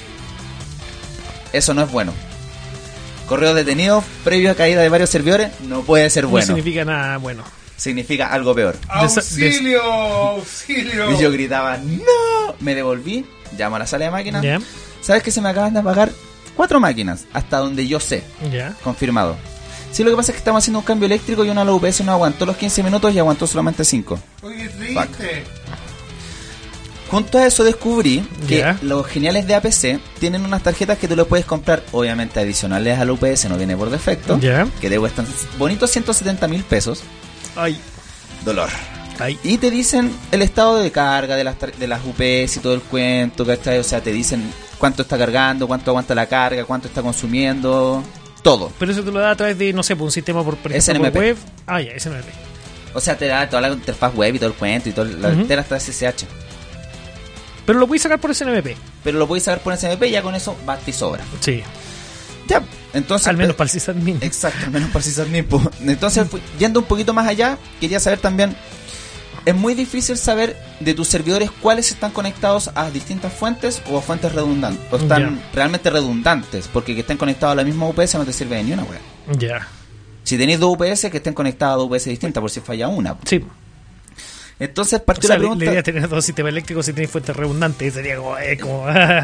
Eso no es bueno. Correos detenidos previo a caída de varios servidores no puede ser bueno. No significa nada bueno. Significa algo peor. ¡Auxilio! ¡Auxilio! Y yo gritaba, ¡no! Me devolví, llamo a la sala de máquinas. Ya. ¿Sabes que se me acaban de apagar cuatro máquinas? Hasta donde yo sé. Ya. Confirmado. Sí, lo que pasa es que estamos haciendo un cambio eléctrico y una de las U P S no aguantó los quince minutos y aguantó solamente cinco. Oye, triste. Junto a eso descubrí que Ya. los geniales de A P C tienen unas tarjetas que tú le puedes comprar, obviamente adicionales a la U P S, no viene por defecto, Ya. que te cuestan bonitos ciento setenta mil pesos. Ay. Dolor. Ay. Y te dicen el estado de carga de las, tar- de las U P S y todo el cuento, ¿cachai? O sea, te dicen cuánto está cargando, cuánto aguanta la carga, cuánto está consumiendo, todo. Pero eso te lo da a través de, no sé, por un sistema por, por ejemplo, S N M P. por web. Ah, ya, S N M P. O sea, te da toda la interfaz web y todo el cuento y todo, la Ujú. entera hasta S S H. Pero lo puedes sacar por S N M P. Pero lo puedes sacar por S M P y ya con eso basta y sobra. Sí. Ya, entonces... Al menos eh, para el sysadmin. Exacto, al menos para sysadmin. po. Entonces, fui- yendo un poquito más allá, quería saber también... Es muy difícil saber de tus servidores cuáles están conectados a distintas fuentes o a fuentes redundantes. O están Ya. realmente redundantes, porque que estén conectados a la misma U P S no te sirve de ni una, wea. Ya. Si tenéis dos U P S, que estén conectadas a dos U P S distintas, por si falla una. Sí. Entonces O partió sea, la la pregunta... idea es tener dos sistemas eléctricos si tenéis fuentes redundantes. Sería como. Eh, como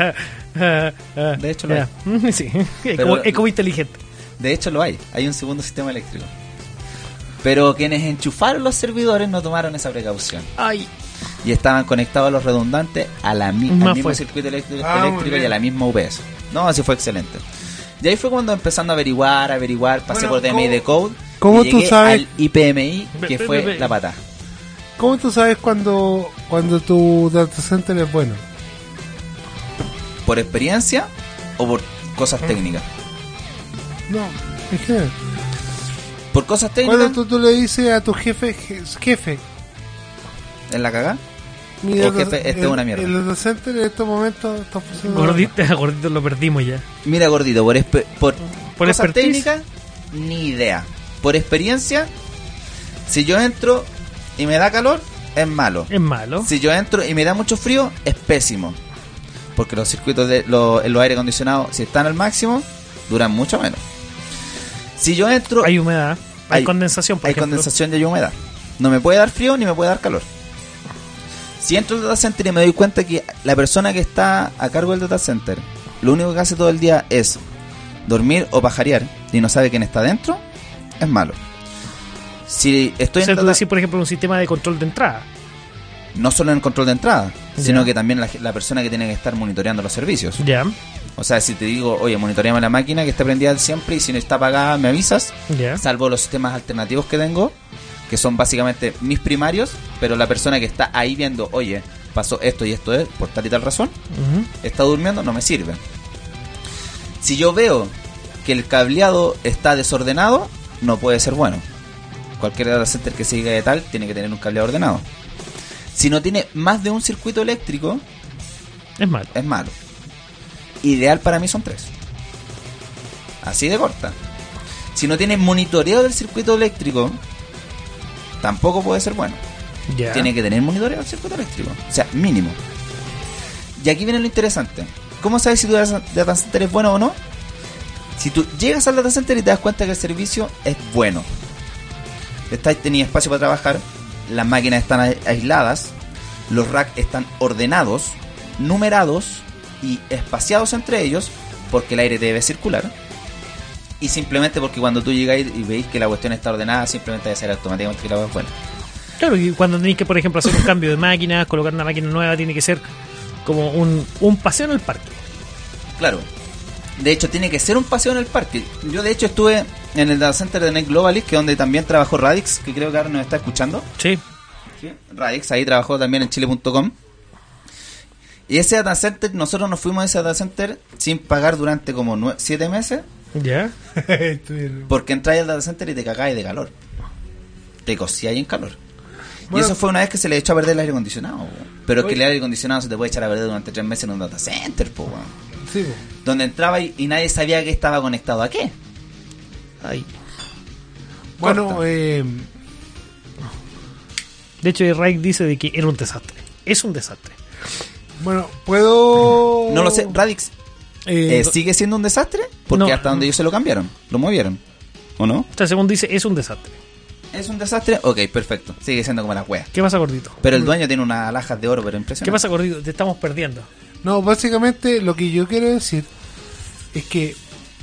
De hecho, lo ya. Sí. Es Pero- como, es como inteligente. De hecho lo hay, hay un segundo sistema eléctrico. Pero quienes enchufaron los servidores no tomaron esa precaución. Ay. Y estaban conectados los redundantes a la mi- Más al mismo fuerte. circuito eléctrico, Ah, muy eléctrico y bien. a la misma U P S. No, así fue excelente. Y ahí fue cuando empezando a averiguar, averiguar, pasé Bueno, por D M I ¿cómo- de Code. cómo y tú llegué sabes? al I P M I, Ve- que ve- fue ve- ve. la pata. ¿Cómo tú sabes cuando, cuando tu data center es bueno? ¿Por experiencia o por cosas Ah. técnicas? No, en general. Por cosas técnicas, Cuando tú, tú le dices a tu jefe, je- jefe, en la cagá. mi Oh, data- jefe, esto es el- una mierda. El data center en estos momentos está funcionando. Gordito, gordito lo perdimos ya. Mira, gordito, por, espe- por, Por cosas expertise. técnicas, ni idea. Por experiencia, si yo entro y me da calor, es malo. Es malo. Si yo entro y me da mucho frío, es pésimo. Porque los circuitos de los, los aire acondicionados, si están al máximo, duran mucho menos. Si yo entro, Hay humedad. Hay, Hay- condensación, por hay ejemplo. condensación y hay humedad. No me puede dar frío ni me puede dar calor. Si entro al data center y me doy cuenta que la persona que está a cargo del data center, lo único que hace todo el día es dormir o pajarear y no sabe quién está dentro, es malo. Si estoy O sea, en tú data- decís, por ejemplo, un sistema de control de entrada. no solo en el control de entrada, Ya. sino que también la, la persona que tiene que estar monitoreando los servicios. Ya. O sea, si te digo, oye, monitoreame la máquina que esté prendida siempre y si no está apagada me avisas, Ya. salvo los sistemas alternativos que tengo, que son básicamente mis primarios, pero la persona que está ahí viendo, oye, pasó esto y esto es, por tal y tal razón, Ujú. está durmiendo, no me sirve. Si yo veo que el cableado está desordenado, no puede ser bueno. Cualquier data center que siga de tal tiene que tener un cableado ordenado. Si no tiene más de un circuito eléctrico, Es malo. es malo. Ideal para mí son tres. Así de corta. Si no tiene monitoreo del circuito eléctrico, tampoco puede ser bueno. Ya. Tiene que tener monitoreo del circuito eléctrico. O sea, mínimo. Y aquí viene lo interesante. ¿Cómo sabes si tu data center es bueno o no? Si tú llegas al data center y te das cuenta que el servicio es bueno. Está, tenía espacio para trabajar, las máquinas están a- aisladas, los racks están ordenados, numerados y espaciados entre ellos, porque el aire debe circular. Y simplemente porque cuando tú llegáis y veis que la cuestión está ordenada, simplemente debe ser automáticamente que la va buena. Claro, y cuando tenéis que, por ejemplo, hacer un cambio de máquina, colocar una máquina nueva, tiene que ser como un, un paseo en el parque. Claro. De hecho, tiene que ser un paseo en el parque. Yo, de hecho, estuve en el data center de Net Globalist, que es donde también trabajó Radix, que creo que ahora nos está escuchando. Sí. Sí, Radix, ahí trabajó también en chile punto com. Y ese data center, nosotros nos fuimos a ese data center sin pagar durante como siete meses. ¿Ya? Porque entráis al data center y te cagáis de calor. Te cosíais en calor. Bueno, y eso fue una vez que se le echó a perder el aire acondicionado. Po. Pero es que oye, el aire acondicionado se te puede echar a perder durante tres meses en un data center, po, weón. Sí, po. Donde entraba y, y nadie sabía que estaba conectado a qué. Ay. Bueno, Corta. eh, De hecho, Raik dice de que era un desastre. Es un desastre. bueno, puedo... No lo sé, Radix, Eh, eh, ¿sigue siendo un desastre? Porque no. hasta donde ellos se lo cambiaron, lo movieron, ¿o no? Esta según dice, es un desastre. ¿Es un desastre? Ok, perfecto. Sigue siendo como las weas. ¿Qué pasa, gordito? Pero el dueño tiene unas alhajas de oro, pero impresionante. ¿Qué pasa, gordito? Te estamos perdiendo. No, básicamente lo que yo quiero decir es que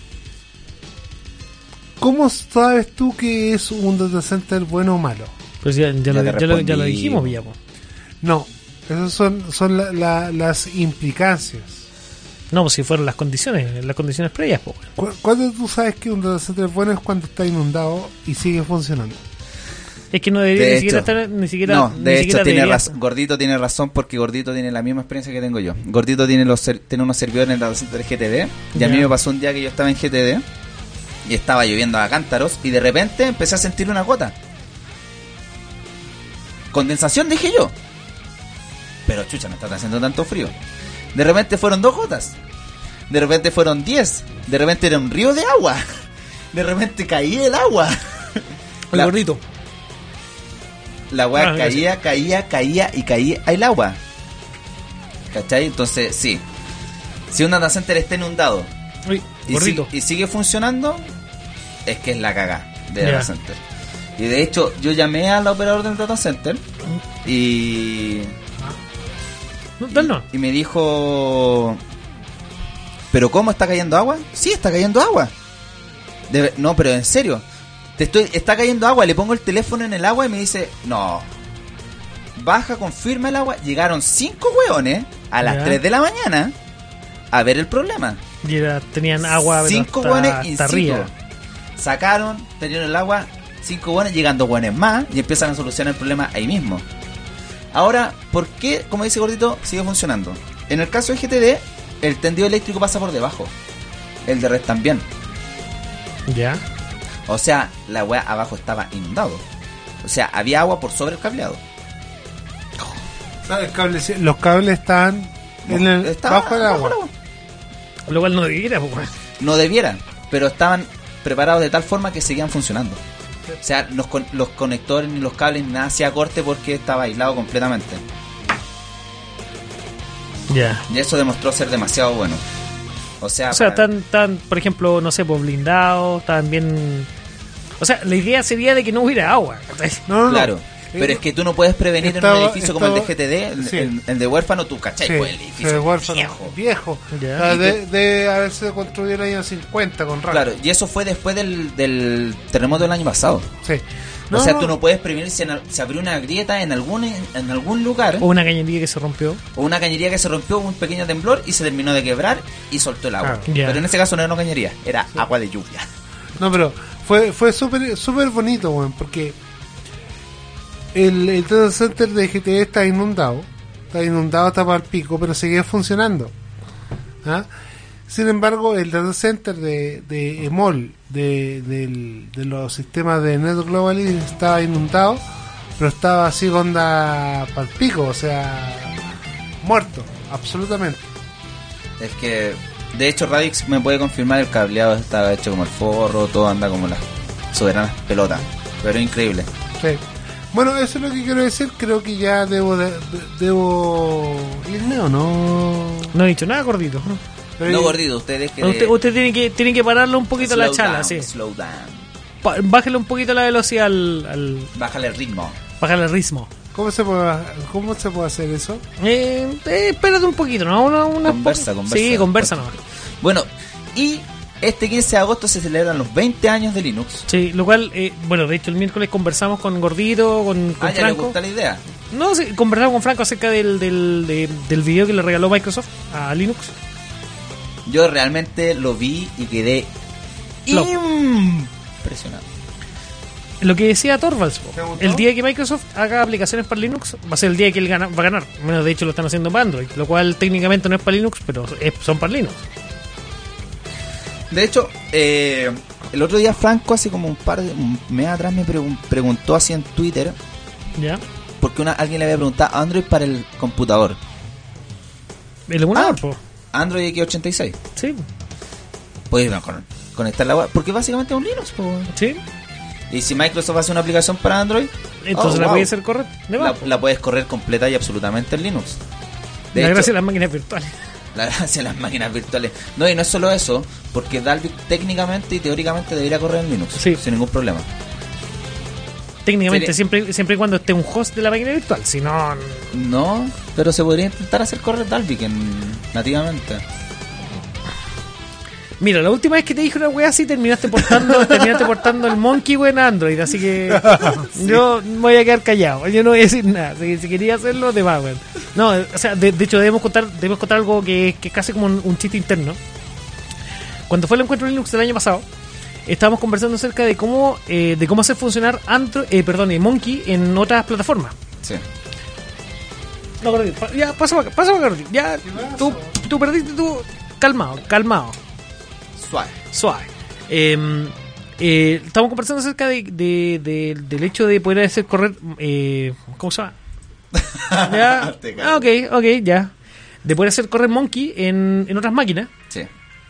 ¿cómo sabes tú que es un data center bueno o malo? Pues ya, ya, Ya lo, te ya, lo, ya lo respondí. dijimos, Villamo. No, esas son, son la- la- las implicancias. No, pues si fueron las condiciones, las condiciones previas, pues. Cu- ¿Cuándo tú sabes que un data center es bueno? Es cuando está inundado y sigue funcionando. Es que no debería De ni hecho, siquiera estar, ni siquiera, no, ni de hecho siquiera tiene debería- razón. Gordito tiene razón porque Gordito tiene la misma experiencia que tengo yo. Gordito tiene los ser- tiene unos servidores en el data center G T D. Y Ya. a mí me pasó un día que yo estaba en G T D y estaba lloviendo a cántaros y de repente empecé a sentir una gota. Condensación, dije yo. Pero chucha, me está haciendo tanto frío. De repente fueron dos gotas. De repente fueron diez. De repente era un río de agua. De repente caía el agua. El La- gordito. La weá Ah, caía, caía, caía y caía el agua. ¿Cachai? Entonces, sí. Si un data center está inundado Uy, y, gordito. si- y sigue funcionando, es que es la cagá de Ya. data center. Y de hecho, yo llamé al operador del data center y, No, dale, no. y me dijo: ¿pero cómo está cayendo agua? Sí, está cayendo agua. De- no, pero en serio. Te estoy, está cayendo agua, le pongo el teléfono en el agua y me dice: no. Baja, confirma el agua. Llegaron cinco hueones a las Ya. tres de la mañana a ver el problema. Y era- tenían agua pero Cinco hasta, hueones hasta in situ. arriba. Sacaron, tenían el agua, cinco hueones, llegando hueones más y empiezan a solucionar el problema ahí mismo. Ahora, ¿por qué, como dice Gordito, sigue funcionando? En el caso de G T D, el tendido eléctrico pasa por debajo. El de red también. Ya. O sea, la weá abajo estaba inundado. O sea, había agua por sobre el cableado. O sea, el cable- los cables están en el, Estaba bajo el bajo agua. el agua. Lo cual no debiera, pues. No debieran, pero estaban preparados de tal forma que seguían funcionando. O sea, los, con- los conectores ni los cables ni nada hacía corte porque estaba aislado completamente. Ya. Y eso demostró ser demasiado bueno. O sea, O sea, para- están, tan, por ejemplo, no sé, pues blindados, estaban bien. O sea, la idea sería de que no hubiera agua. ¿cachai? No, no, no. claro. Pero Eh, es que tú no puedes prevenir estaba- en un edificio como el de estaba- G T D, el, sí. el- el de huérfano, tú cachai, Sí, pues el sí, edificio el huérfano, viejo. viejo. Ya. O sea, Y de, que- de haberse construido en el año cincuenta con radio. Claro, y eso fue después del, del terremoto del año pasado. Sí. o sea, tú no puedes prevenir si en- se abrió una grieta en algún en algún lugar O una cañería que se rompió. o una cañería que se rompió, un pequeño temblor y se terminó de quebrar y soltó el agua. Claro. Ya. Pero en ese caso no era una cañería, era agua de lluvia. No, pero fue fue súper súper bonito, weón, porque el, el data center de G T E está inundado, está inundado hasta para el pico, pero seguía funcionando. ¿Ah? Sin embargo, el data center de, de EMOL, de, del- de los sistemas de Net Globally, estaba inundado, pero estaba así onda para el pico, o sea, muerto, absolutamente. Es que, de hecho, Radix me puede confirmar, el cableado estaba hecho como el forro, todo anda como las soberanas pelotas. Pero increíble. Sí. Bueno, eso es lo que quiero decir. Creo que ya debo de- de- debo irme o no. No he dicho nada, gordito. Pero No, yo- gordito, ustedes que... Usted, usted tiene que tiene que pararle un poquito la slow chala, down, sí. Slow down. Pa- bájale un poquito la velocidad al, al Bájale el ritmo. bájale el ritmo. ¿Cómo se puede cómo se puede hacer eso? Eh, eh, espérate un poquito, ¿no? Una, una Conversa, po- conversa. Sí, conversa nomás. Bueno, y este quince de agosto se celebran los veinte años de Linux. Sí, lo cual, eh, bueno, de hecho el miércoles conversamos con Gordito, con, con Ah, ya le Franco. gusta la idea. No, sí, conversamos con Franco acerca del, del, de- del video que le regaló Microsoft a Linux. Yo realmente lo vi y quedé Flop. impresionado. Lo que decía Torvalds, po, ¿Te gustó? el día que Microsoft haga aplicaciones para Linux va a ser el día que él gana, va a ganar. Bueno, de hecho lo están haciendo para Android, lo cual técnicamente no es para Linux, pero es- son para Linux. De hecho, eh, el otro día Franco, hace como un par de un mes atrás, me pregun- preguntó así en Twitter, ¿Ya? porque una, alguien le había preguntado Android para el computador. El emulador, Ah. po. Android X ochenta y seis. Sí, Puedes bueno, con- conectar la web, porque básicamente es un Linux. Po. sí. Y si Microsoft hace una aplicación para Android, Entonces oh, la wow, puede hacer correr. De la, más, po. la puedes correr completa y absolutamente en Linux. De La hecho, gracia de las máquinas virtuales. la gracia de las máquinas virtuales. No, y no es solo eso, porque Dalvik técnicamente y teóricamente debería correr en Linux, Sí. sin ningún problema. Técnicamente, Sería- siempre siempre y cuando esté un host de la máquina virtual. Si no, No, pero se podría intentar hacer correr Dalvik en, nativamente. mira, la última vez que te dije una wea así terminaste portando, terminaste portando el Monkey wea en Android, así que yo voy a quedar callado, yo no voy a decir nada, si, si quería hacerlo, de más, weón. No, o sea, de, de hecho debemos contar, debemos contar algo que, que es casi como un, un chiste interno. Cuando fue el encuentro Linux del año pasado, estábamos conversando acerca de cómo, eh, de cómo hacer funcionar Android, eh, perdón, eh, Monkey en otras plataformas. Sí. No, Gordillo, pa- ya, pasa para acá, pasa para acá, Gordillo. Ya, tú, tú perdiste, tú, calmado, calmado. Suave. Suave. Eh, eh, estamos conversando acerca de, de- de- del hecho de poder hacer correr. Eh, ¿Cómo se llama? Ya. Te Ah, ok, ok, ya. De poder hacer correr Monkey en, en otras máquinas. Sí.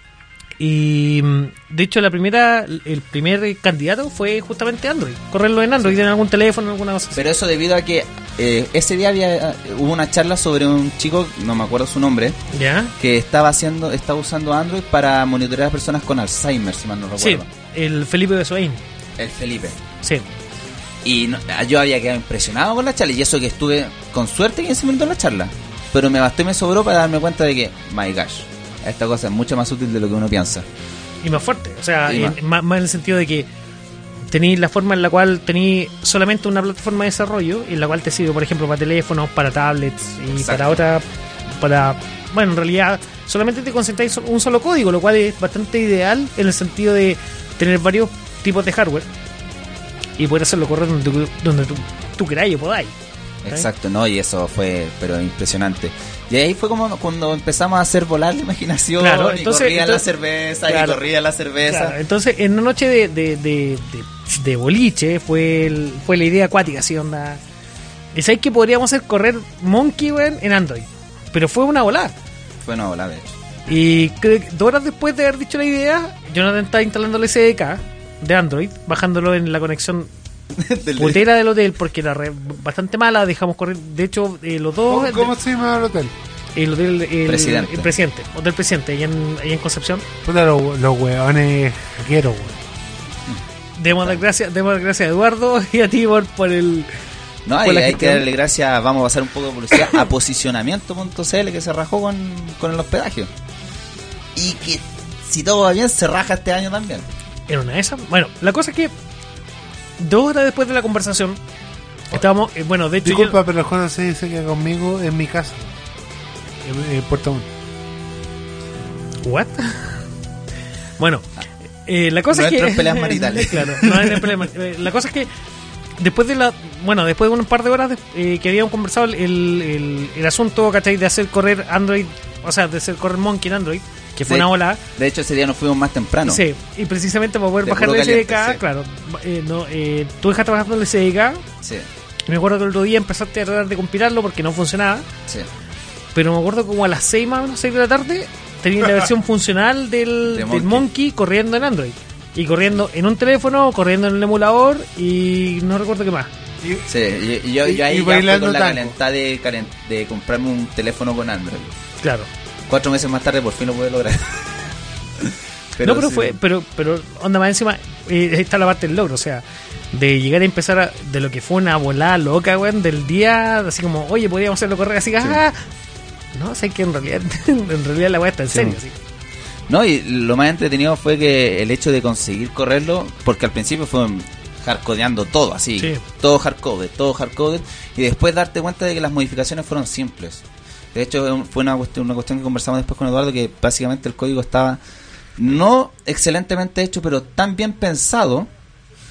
Y mm, de hecho, la primera el primer candidato fue justamente Android. Correrlo en Android, en algún teléfono, en alguna cosa así. Pero eso debido a que eh, ese día había eh, hubo una charla sobre un chico, no me acuerdo su nombre, ¿Ya? que estaba haciendo, estaba usando Android para monitorear a personas con Alzheimer, si mal no Sí, recuerdo. el Felipe Besoain. El Felipe. Sí. Y no- yo había quedado impresionado con la charla, y eso que estuve con suerte quince minutos en la charla. Pero me bastó y me sobró para darme cuenta de que, my gosh, esta cosa es mucho más útil de lo que uno piensa. Y más fuerte, o sea, Y en- más. más, más en el sentido de que tenéis la forma en la cual tenéis solamente una plataforma de desarrollo, en la cual te sirve, por ejemplo, para teléfonos, para tablets y Exacto. para otra, para, bueno, en realidad solamente te concentráis en un solo código, lo cual es bastante ideal en el sentido de tener varios tipos de hardware y poder hacerlo correr donde, tú- donde tú, tú queráis o podáis. Exacto, no, y eso fue, pero impresionante. Y ahí fue como cuando empezamos a hacer volar la imaginación, Claro, y entonces- corría entonces- la cerveza, claro. y corría la cerveza. Claro, entonces, en una noche de, de, de, de, de boliche fue, el- fue la idea acuática, así onda. Y sabéis que podríamos hacer correr Monkey weón, en Android, pero fue una volada. Fue una volada, de hecho. Y creo que dos horas después de haber dicho la idea, Jonathan estaba instalando el S D K de Android, bajándolo en la conexión Del- putera del hotel, porque era re- bastante mala, dejamos correr. De hecho, eh, los dos. ¿Cómo, cómo se llama el hotel? El hotel. El Presidente. el presidente. Hotel Presidente, allá en, allá en Concepción. Puta, los, los hueones hackeros, weón. Demos las gracias, demos las gracias a Eduardo y a ti por, por el. No, por y la hay que gestión. darle gracias, vamos a pasar un poco de publicidad, a posicionamiento punto c l, que se rajó con, con el hospedaje. Y que, si todo va bien, se raja este año también. Era una de esas. Bueno, la cosa es que dos horas después de la conversación estábamos, eh, bueno, de hecho Disculpa, yo- pero el Juan se dice que conmigo en mi casa. En, en Puerto Montt. ¿What? Bueno, eh, la cosa No es entro que en peleas maritales. claro, no entro en peleas maritales. Eh, la cosa es que después de la, bueno, después de un par de horas de- eh, que habíamos conversado el, el, el asunto, ¿cachai? De hacer correr Android, o sea, de hacer correr Monkey en Android, que fue De- una ola. De hecho, ese día nos fuimos más temprano. Sí, y precisamente para poder De bajar puro el S D K, caliente, sí. claro, eh, no, eh, tú dejaste bajando el S D K. Sí, Me acuerdo que el otro día empezaste a tratar de compilarlo porque no funcionaba. sí. Pero me acuerdo como a las seis más o menos, seis de la tarde, tenía la versión funcional del, De del Monkey. Monkey corriendo en Android. Y corriendo en un teléfono, corriendo en el emulador y no recuerdo qué más. Y- Sí, y, y yo, Y- yo ahí y ya fue bailando con la tango. calentada de, calen- de comprarme un teléfono con Android. Claro. Cuatro meses más tarde por fin lo pude lograr. no, pero sí. fue, pero, pero onda más encima, eh, está la parte del logro, o sea, de llegar a empezar a- de lo que fue una volada loca, weón, del día, así como, oye, podríamos hacerlo correr así, ah, no, sé que en realidad, en realidad la weá está en Sí. serio, así. No, y lo más entretenido fue que el hecho de conseguir correrlo, porque al principio fue hardcodeando todo, así, Sí. todo hardcoded, todo hardcoded, y después darte cuenta de que las modificaciones fueron simples. De hecho, fue una cuestión, una cuestión que conversamos después con Eduardo, que básicamente el código estaba no excelentemente hecho, pero tan bien pensado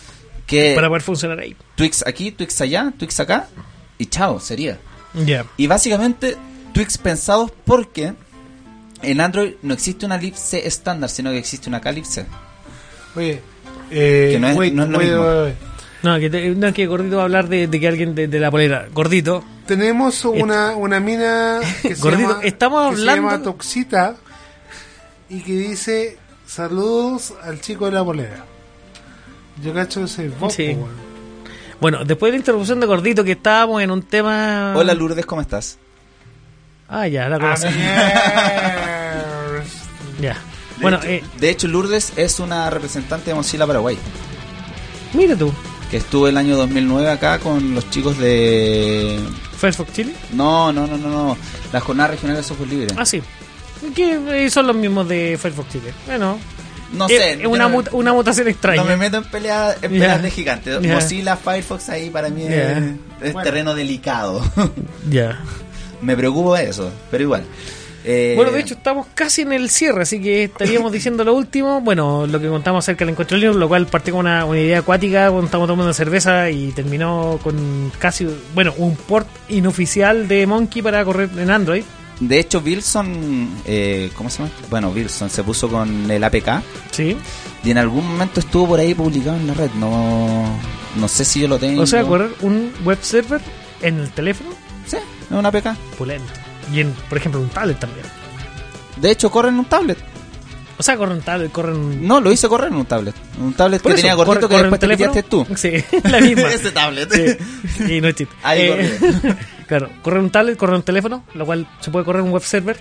Que para poder funcionar ahí. Twix aquí, Twix allá, Twix acá, y chao, sería. Ya. Y básicamente, Twix pensados porque en Android no existe una libc estándar, sino que existe una Calypse. Oye, eh, Que no es- wait, no es lo wait, mismo. wait, wait. No, que, te- no, que Gordito va a hablar de, de que alguien de, de la polera. Gordito. Tenemos una, una mina que se Gordito, llama, estamos que se hablando- llama Toxita y que dice saludos al chico de la polera. Yo cacho ese vos, Sí. po, weón. Bueno, después de la introducción de Gordito, que estábamos en un tema. Hola Lourdes, ¿cómo estás? Ah, ya, la conocí. Amiers. Ya. De Bueno, hecho, eh, de hecho, Lourdes es una representante de Mozilla Paraguay, mira tú. que estuvo el año dos mil nueve acá con los chicos de... Firefox Chile. No, no, no, no, no. La jornada regional de software libre. Ah, sí. Que eh, son los mismos de Firefox Chile. Bueno, No es, sé. es yo una, no, muta- una mutación extraña. no me meto en peleas en peleas Ya. de gigantes. Ya. Mozilla, Firefox ahí para mí es, Ya. es Bueno. terreno delicado. Ya. Me preocupa eso, pero igual. Eh, Bueno, de hecho estamos casi en el cierre, así que estaríamos diciendo lo último. Bueno, lo que contamos acerca del encuentro Linux, lo cual partió con una, una idea acuática cuando estábamos tomando cerveza y terminó con casi, bueno, un port inoficial de Monkey para correr en Android. De hecho, Wilson, eh, ¿cómo se llama? Bueno, Wilson se puso con el A P K Sí. y en algún momento estuvo por ahí publicado en la red. No, no sé si yo lo tengo. O sea, correr un web server en el teléfono, Sí, es un A P K. pulento. Y en, por ejemplo, un tablet también. De hecho, corre en un tablet. O sea, corre un tablet, corre un... No, lo hice correr en un tablet. Un tablet Por que eso, tenía gordito corre- que corre después en te teléfono. pillaste tú. Sí, la misma. Ese tablet. Sí. Y no es chiste. Ahí Eh, claro, correr un tablet, correr un teléfono, lo cual se puede correr un web server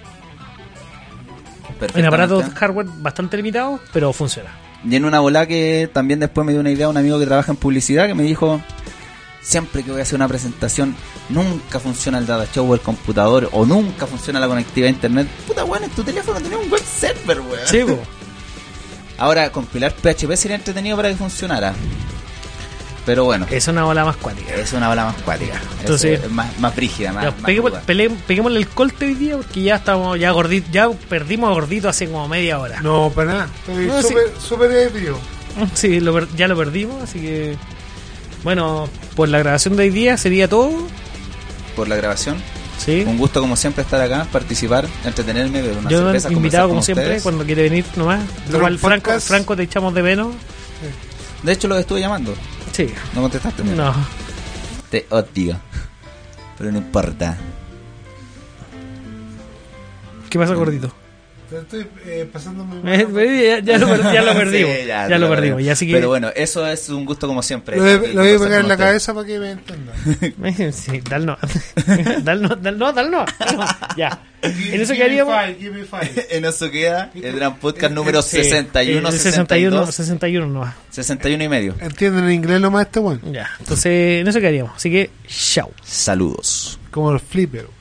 en aparatos hardware bastante limitados, pero funciona. Y en una bola que también después me dio una idea un amigo que trabaja en publicidad que me dijo: siempre que voy a hacer una presentación nunca funciona el data show o el computador, o nunca funciona la conectividad a internet. Puta weón, en tu teléfono tenés un web server, weón. Sí, po. Ahora, compilar P H P sería entretenido para que funcionara. Pero bueno, Es una bola más cuática. es una bola más cuática. Entonces- es, es más, más brígida, más, Ya, más peguemos- ruda. pele- peguémosle el colte hoy día porque ya estamos ya gordito, ya perdimos a Gordito hace como media hora. No, para nada. Estoy No, súper súper ebrio. Sí, lo per- ya lo perdimos, así que bueno, pues la grabación de hoy día sería todo. Por la grabación. Sí. Un gusto como siempre estar acá, participar, entretenerme, beber una Yo cerveza, invitado como conversar con siempre ustedes. cuando quiere venir nomás. De Lo cual los Franco, podcasts. Franco te echamos de menos. De hecho, lo estuve llamando. Sí. No contestaste. No. Te odio. Pero no importa. ¿Qué pasa, Gordito? Pero estoy eh, pasándome. Eh, ya, ya lo, per- ya lo perdimos. Sí, ya, te lo lo perdimos. creo. Y así que Pero bueno, eso es un gusto como siempre. Lo voy, Aquí lo voy a conversar pegar en con la ustedes. cabeza para que me entiendan. sí, dal no. dal no, dal no, dal no. No, ya. En eso quedaríamos. Give me five. En eso queda el gran podcast número Sí, sesenta y uno, eh, sesenta y dos, sesenta y uno nomás. sesenta y uno y medio. ¿Entienden en inglés lo más este weón? Ya. Entonces, en eso quedaríamos. Así que, chao. Saludos. Como el flipper.